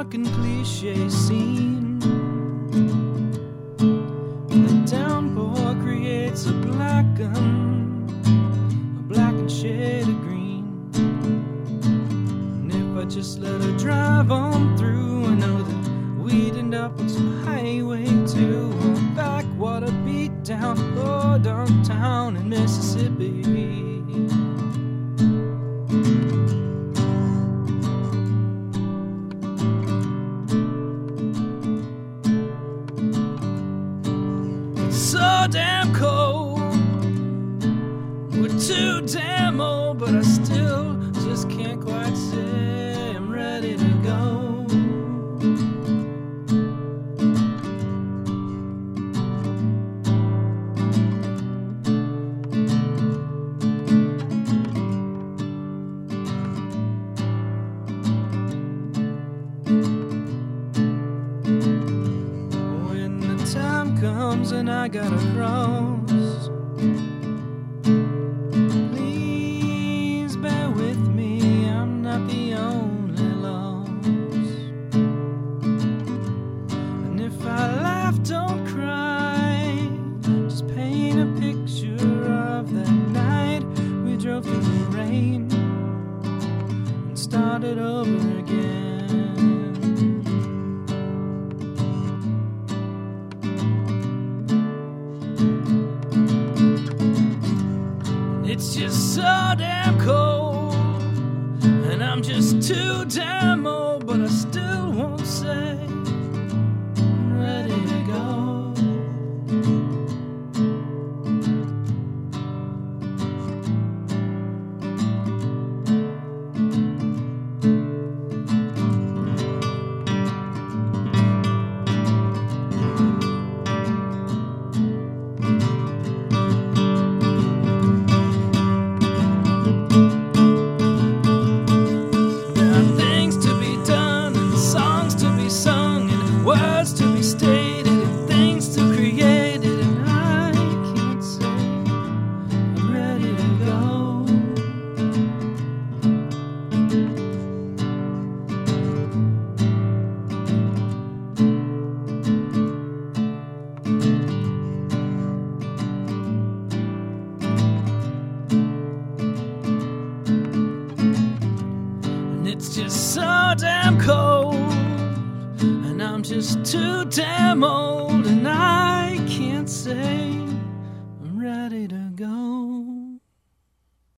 fucking cliche scene. The downpour creates a blackened shade of green. And if I just let her drive on through, I know that we'd end up on some highway to a backwater beat down, low downtown in Mississippi. So damn cold, we're too damn old, but I still just can't quite say I'm ready to go. When the time comes and I gotta cross, please bear with me, I'm not the only lost. And if I laugh, don't cry, just paint a picture of that night we drove through the rain and started over again. It's just so damn cold, and I'm just too damn old, but I still won't say I'm ready to go. Words to be stated and things to create, and I can't say I'm ready to go. And it's just so damn cold, I'm just too damn old, and I can't say